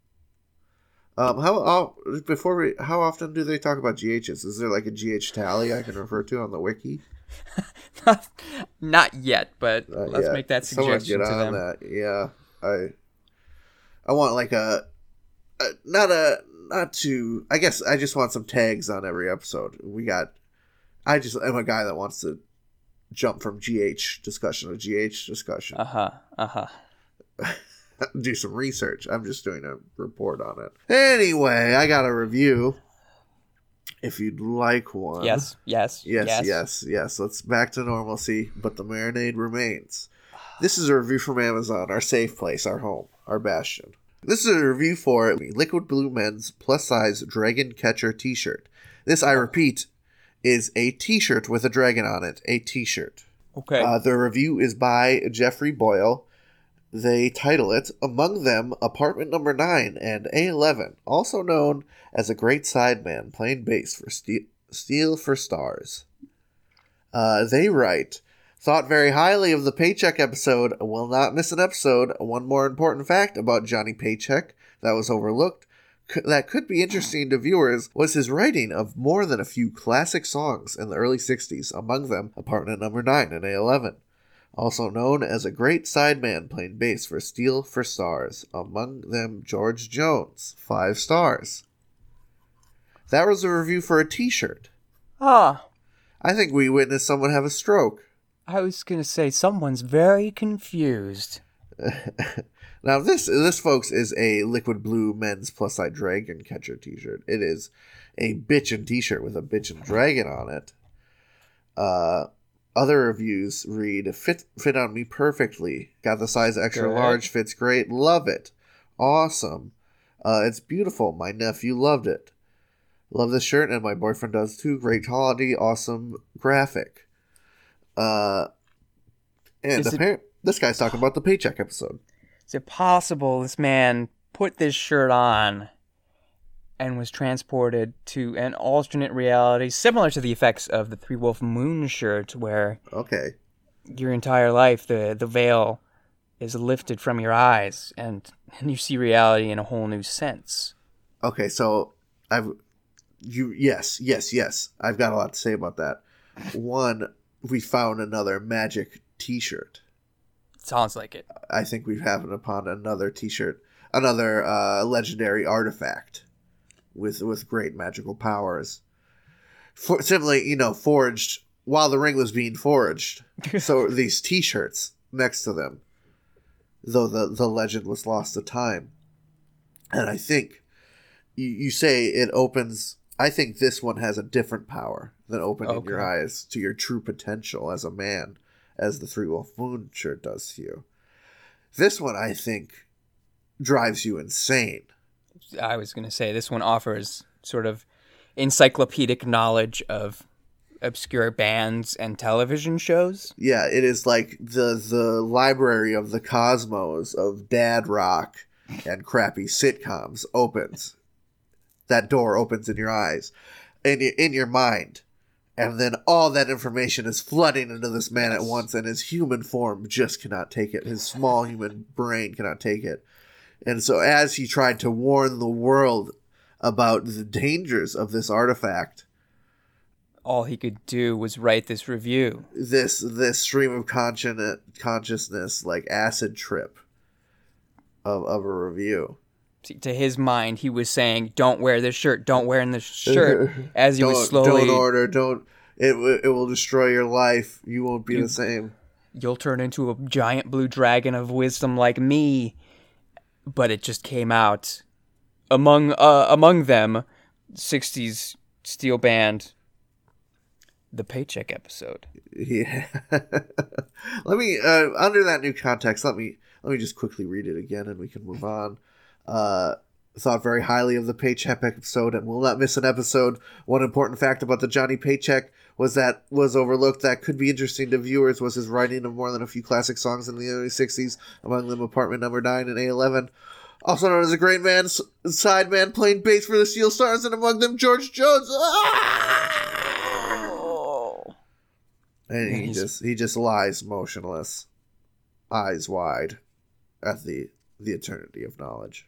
Um, how, how before we how often do they talk about G Hs? Is there like a G H tally I can refer to on the wiki? not, not yet, but not let's yet. make that suggestion Someone get to on them. That. Yeah, I I want like a, a not a not to. I guess I just want some tags on every episode. We got. I just am a guy that wants to jump from G H discussion to G H discussion. Uh huh. Uh huh. Do some research. I'm just doing a report on it. Anyway, I got a review. If you'd like one. Yes, yes, yes. Yes, yes, yes, yes. Let's back to normalcy, but the marinade remains. This is a review from Amazon, our safe place, our home, our bastion. This is a review for Liquid Blue Men's plus-size Dragon Catcher t-shirt. This, I repeat, is a t-shirt with a dragon on it. A t-shirt. Okay. Uh, the review is by Jeffrey Boyle. They title it, Among Them, Apartment Number nine and A eleven, also known as a great sideman playing bass for Steel, Steel for Stars. Uh, they write, thought very highly of the Paycheck episode, will not miss an episode. One more important fact about Johnny Paycheck that was overlooked, c- that could be interesting to viewers, was his writing of more than a few classic songs in the early sixties, among them Apartment Number nine and A eleven. Also known as a great sideman playing bass for Steel for Stars. Among them, George Jones, five stars. That was a review for a t-shirt. Ah. I think we witnessed someone have a stroke. I was going to say, someone's very confused. Now, this, this, folks, is a liquid blue men's plus-size dragon catcher t-shirt. It is a bitchin' t-shirt with a bitchin' dragon on it. Uh, other reviews read, fit fit on me perfectly. Got the size extra Good. large, fits great, love it. Awesome. Uh, it's beautiful. My nephew loved it. Love this shirt, and my boyfriend does too. Great quality, awesome graphic. Uh, and Is it- apparently, this guy's talking about the Paycheck episode. Is it possible this man put this shirt on and was transported to an alternate reality similar to the effects of the Three Wolf Moon shirt, where Okay. your entire life the, the veil is lifted from your eyes and, and you see reality in a whole new sense? Okay, so I've you yes, yes, yes. I've got a lot to say about that. One, we found another magic t-shirt. Sounds like it. I think we've happened upon another t-shirt, another uh, legendary artifact with with great magical powers. For, simply, you know, forged while the ring was being forged. So these t-shirts next to them, though the, the legend was lost to time. And I think you, you say it opens. I think this one has a different power than opening Okay. your eyes to your true potential as a man, as the Three Wolf Moon shirt does to you. This one, I think, drives you insane. I was going to say this one offers sort of encyclopedic knowledge of obscure bands and television shows. Yeah, it is like the the library of the cosmos of dad rock and crappy sitcoms opens. That door opens in your eyes, in your, in your mind, and then all that information is flooding into this man Yes. at once, and his human form just cannot take it. His small human brain cannot take it. And so as he tried to warn the world about the dangers of this artifact, All he could do was write this review. this this stream of conscien- consciousness, like acid trip of, of a review. See, to his mind, he was saying, "Don't wear this shirt. Don't wear this shirt." As he don't, was slowly, don't order, don't, it, w- it will destroy your life. You won't be You- the same. "You'll turn into a giant blue dragon of wisdom like me." But it just came out among uh, among them, sixties steel band, the Paycheck episode. Yeah. Let me, uh, under that new context, let me, let me just quickly read it again and we can move on. Uh, thought very highly of the Paycheck episode and will not miss an episode. One important fact about the Johnny Paycheck was that was overlooked that could be interesting to viewers was his writing of more than a few classic songs in the early sixties, among them Apartment Number nine and A eleven. Also known as a great man, s- sideman playing bass for the Steel Stars, and among them George Jones. Ah! And he He's- just he just lies motionless, eyes wide, at the the eternity of knowledge.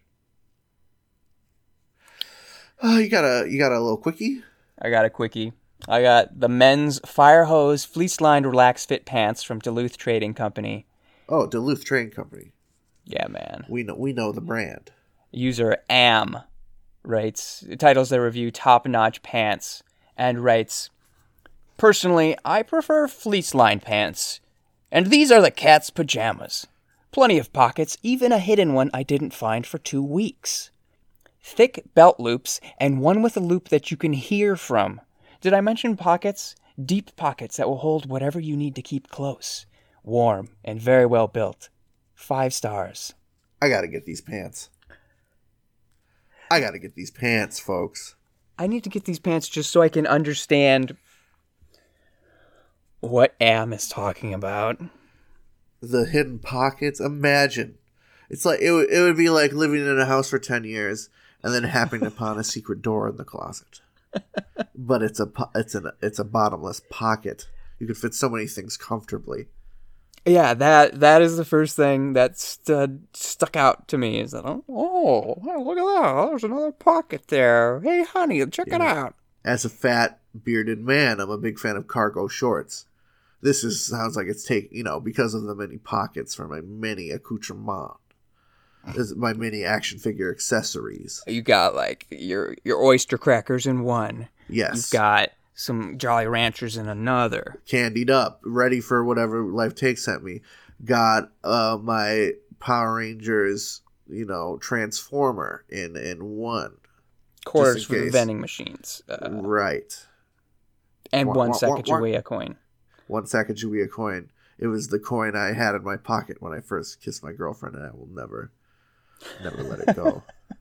Oh, you got a you got a little quickie? I got a quickie. I got the men's fire hose fleece-lined relaxed fit pants from Duluth Trading Company. Oh, Duluth Train Company. Yeah, man. We know we know the brand. User Am writes, titles their review Top Notch Pants, and writes, "Personally, I prefer fleece-lined pants. And these are the cat's pajamas. Plenty of pockets, even a hidden one I didn't find for two weeks. Thick belt loops, and one with a loop that you can hear from. Did I mention pockets? Deep pockets that will hold whatever you need to keep close. Warm and very well built. Five stars." I gotta get these pants. I gotta get these pants, folks. I need to get these pants just so I can understand what Am is talking about. The hidden pockets. Imagine, it's like it. Would it would be like living in a house for ten years and then happening upon a secret door in the closet. But it's a po- it's an it's a bottomless pocket. You could fit so many things comfortably. Yeah, that that is the first thing that stu- stuck out to me. Is that oh, oh look at that? There's another pocket there. Hey, honey, check it Yeah. out. As a fat bearded man, I'm a big fan of cargo shorts. This is sounds like it's take you know because of the many pockets for my many accoutrement, this is my many action figure accessories. You got like your your oyster crackers in one. Yes, You've got some Jolly Ranchers in another. Candied up, ready for whatever life takes at me. Got uh, my Power Rangers, you know, Transformer in in one. Quarters for the vending machines. Uh, right. And wah, one wah, Sacagawea wah, wah. coin. One Sacagawea coin. It was the coin I had in my pocket when I first kissed my girlfriend, and I will never, never let it go.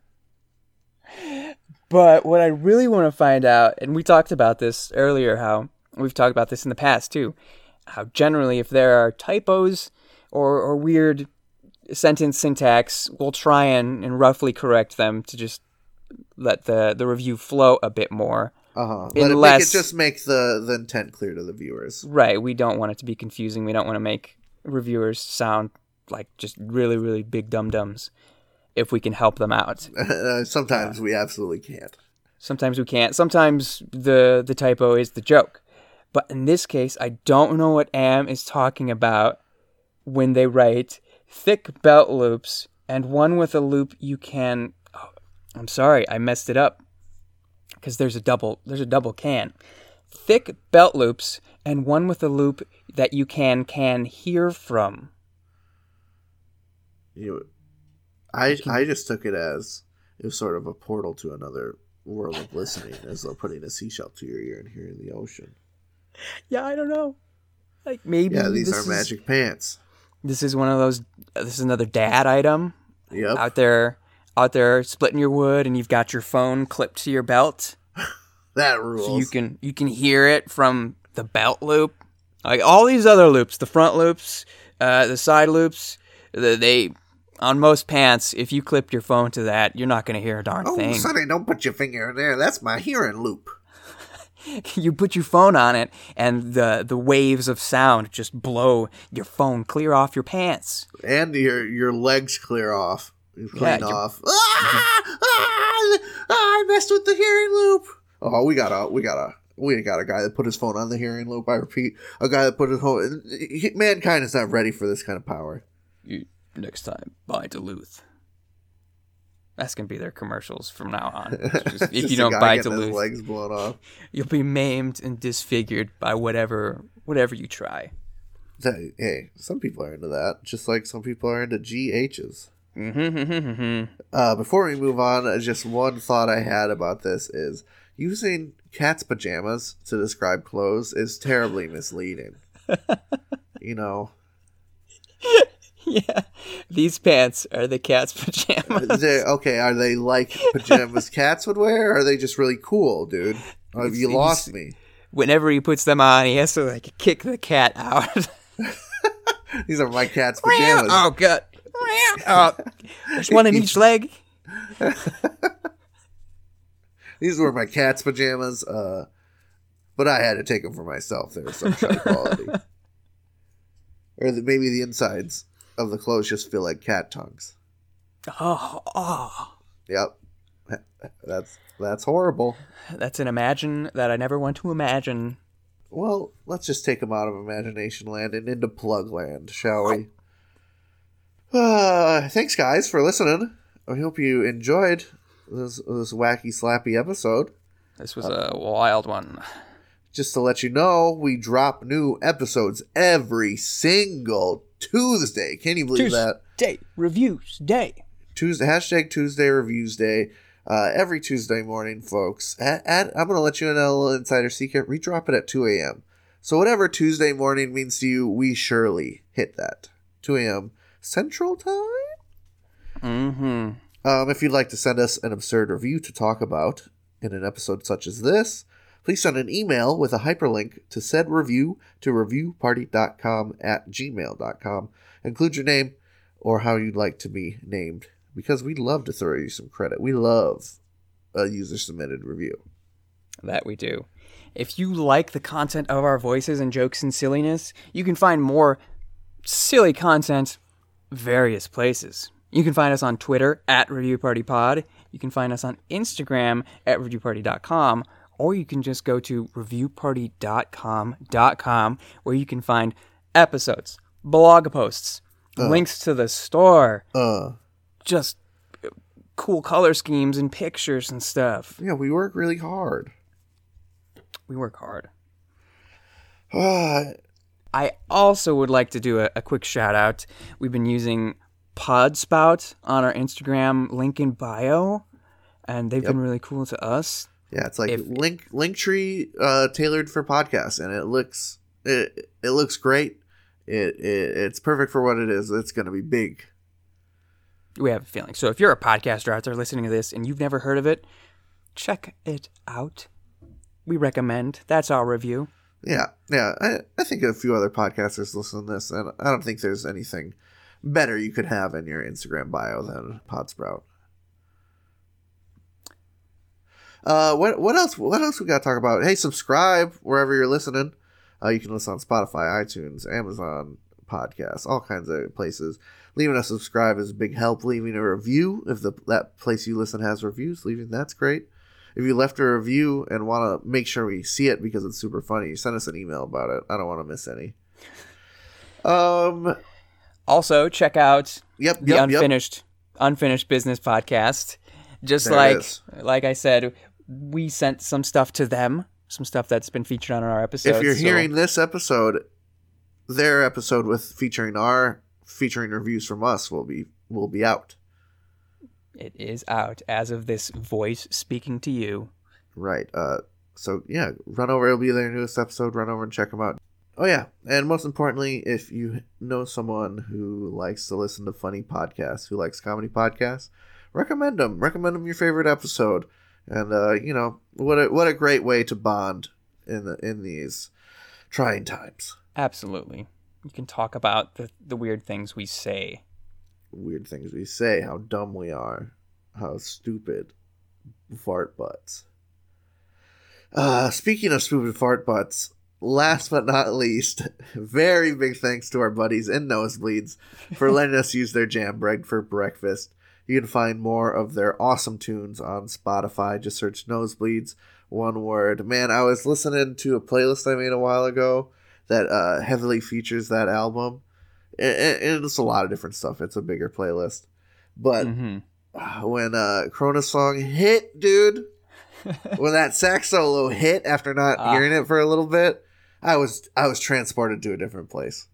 But what I really want to find out, and we talked about this earlier, how we've talked about this in the past too, how generally if there are typos or, or weird sentence syntax, we'll try and, and roughly correct them to just let the, the review flow a bit more. Uh-huh. Let Unless, it make it just make the, the intent clear to the viewers. Right. We don't want it to be confusing. We don't want to make reviewers sound like just really, really big dum-dums if we can help them out. Sometimes uh, we absolutely can't. Sometimes we can't. Sometimes the, the typo is the joke. But in this case, I don't know what Am is talking about when they write thick belt loops and one with a loop you can... Oh, I'm sorry, I messed it up. Because there's a double, there's a double can. Thick belt loops and one with a loop that you can can hear from. You know, I I just took it as it was sort of a portal to another world of listening, as though putting a seashell to your ear and hearing the ocean. Yeah, I don't know. Like maybe. Yeah, these this are is, magic pants. This is one of those. Uh, this is another dad item. Yep. Out there. Out there splitting your wood, and you've got your phone clipped to your belt. That rules. So you can you can hear it from the belt loop, like all these other loops, the front loops, uh, the side loops. The, they on most pants, if you clip your phone to that, you're not going to hear a darn oh, thing. Oh, Sonny, don't put your finger in there. That's my hearing loop. You put your phone on it, and the the waves of sound just blow your phone clear off your pants, and your your legs clear off. You clean yeah, off. Ah, ah, ah, I messed with the hearing loop. Oh, we got a we got a we got a guy that put his phone on the hearing loop. I repeat, a guy that put his phone. Mankind is not ready for this kind of power. You, next time, buy Duluth. That's gonna be their commercials from now on. Just, if you don't buy Duluth, his legs blown off. You'll be maimed and disfigured by whatever whatever you try. Hey, some people are into that, just like some people are into G H's. Mm-hmm. uh, before we move on, just one thought I had about this is using cat's pajamas to describe clothes is terribly misleading. You know. Yeah, these pants are the cat's pajamas. They're, okay, are they like pajamas cats would wear, or are they just really cool, dude? Or have you lost me? Whenever he puts them on, he has to like kick the cat out. These are my cat's pajamas. Oh, God. Oh, there's one in each leg. These were my cat's pajamas, uh, but I had to take them for myself. They were such high quality. Or the, maybe the insides of the clothes just feel like cat tongues. Oh, oh. Yep. That's that's horrible. That's an imagine that I never want to imagine. Well, let's just take them out of imagination land and into plug land, shall we? Uh, thanks, guys, for listening. I hope you enjoyed this, this wacky, slappy episode. This was uh, a wild one. Just to let you know, we drop new episodes every single Tuesday. Can you believe Tuesday. that? Tuesday Reviews Day. Tuesday, hashtag Tuesday Reviews Day. Uh, every Tuesday morning, folks. At, at, I'm going to let you in a little insider secret. We drop it at two a.m. So whatever Tuesday morning means to you, we surely hit that. two a.m. Central Time? Mm-hmm. Um, if you'd like to send us an absurd review to talk about in an episode such as this, please send an email with a hyperlink to said review to reviewparty.com at gmail.com. Include your name or how you'd like to be named, because we'd love to throw you some credit. We love a user-submitted review. That we do. If you like the content of our voices and jokes and silliness, you can find more silly content various places. You can find us on Twitter at ReviewPartyPod. You can find us on Instagram at reviewparty dot com, or you can just go to review party dot com dot com where you can find episodes, blog posts, uh, links to the store, uh, just cool color schemes and pictures and stuff. Yeah, we work really hard. We work hard. Uh, I also would like to do a, a quick shout out. We've been using Podspout on our Instagram link in bio, and they've yep. been really cool to us. Yeah, it's like if, link Linktree uh, tailored for podcasts, and it looks it it looks great. It, it it's perfect for what it is. It's going to be big. We have a feeling. So if you're a podcaster out there listening to this and you've never heard of it, check it out. We recommend. That's our review. Yeah, yeah. I, I think a few other podcasters listen to this, and I don't think there's anything better you could have in your Instagram bio than Podsprout. Uh, what what else? What else we got to talk about? Hey, subscribe wherever you're listening. Uh, you can listen on Spotify, iTunes, Amazon Podcasts, all kinds of places. Leaving a subscribe is a big help. Leaving a review, if the that place you listen has reviews, leaving that's great. If you left a review and want to make sure we see it because it's super funny, send us an email about it. I don't want to miss any. Um. Also, check out yep, the yep, unfinished yep. unfinished business podcast. Just there like like I said, we sent some stuff to them, some stuff that's been featured on our episodes. If you're so. hearing this episode, their episode with featuring our featuring reviews from us will be will be out. It is out as of this voice speaking to you. Right. Uh. So yeah, run over. It'll be their newest episode. Run over and check them out. Oh yeah, and most importantly, if you know someone who likes to listen to funny podcasts, who likes comedy podcasts, recommend them. Recommend them your favorite episode. And uh, you know what? A, what a great way to bond in the, in these trying times. Absolutely, you can talk about the the weird things we say. Weird things we say. How dumb we are. How stupid. Fart butts. Uh, speaking of stupid fart butts, last but not least, very big thanks to our buddies in Nosebleeds for letting us use their jam bread for breakfast. You can find more of their awesome tunes on Spotify. Just search Nosebleeds, one word. Man, I was listening to a playlist I made a while ago that uh, heavily features that album. And, and it's a lot of different stuff. It's a bigger playlist. But mm-hmm. when uh, Kronos song hit, dude, when that sax solo hit after not uh. hearing it for a little bit, I was I was transported to a different place.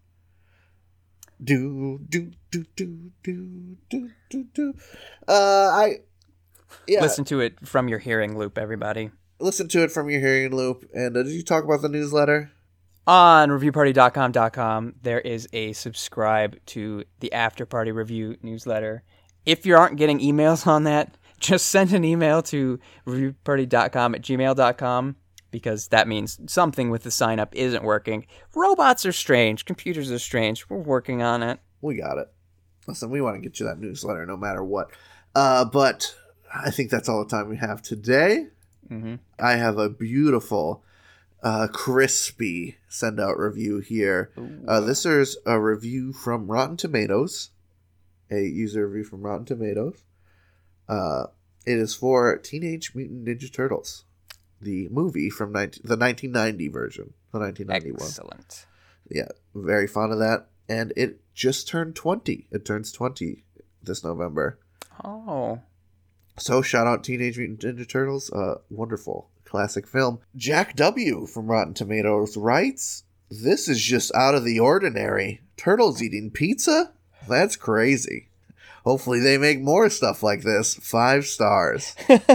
Do do do do do do do do. Uh, I yeah. Listen to it from your hearing loop, everybody. Listen to it from your hearing loop. And uh, did you talk about the newsletter? On review party dot com dot com, there is a subscribe to the After Party Review newsletter. If you aren't getting emails on that, just send an email to review party dot com at gmail dot com. Because that means something with the sign up isn't working. Robots are strange. Computers are strange. We're working on it. We got it. Listen, we want to get you that newsletter no matter what. Uh, but I think that's all the time we have today. Mm-hmm. I have a beautiful, uh, crispy send out review here. Uh, this is a review from Rotten Tomatoes. A user review from Rotten Tomatoes. Uh, it is for Teenage Mutant Ninja Turtles. The movie from nineteen, the nineteen ninety version, the nineteen ninety-one. Excellent. Yeah, very fond of that. And it just turned twenty. It turns twenty this November. Oh. So shout out Teenage Mutant Ninja Turtles. Uh, wonderful. Classic film. Jack W. from Rotten Tomatoes writes, "This is just out of the ordinary. Turtles eating pizza? That's crazy. Hopefully they make more stuff like this. Five stars."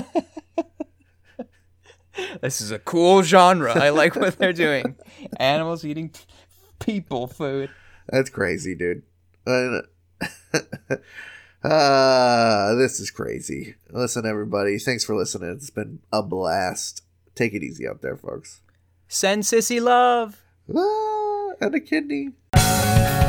This is a cool genre. I like what they're doing. Animals eating p- people food. That's crazy, dude. Uh, uh, this is crazy. Listen, everybody. Thanks for listening. It's been a blast. Take it easy out there, folks. Send Sissy love. Ah, and a kidney.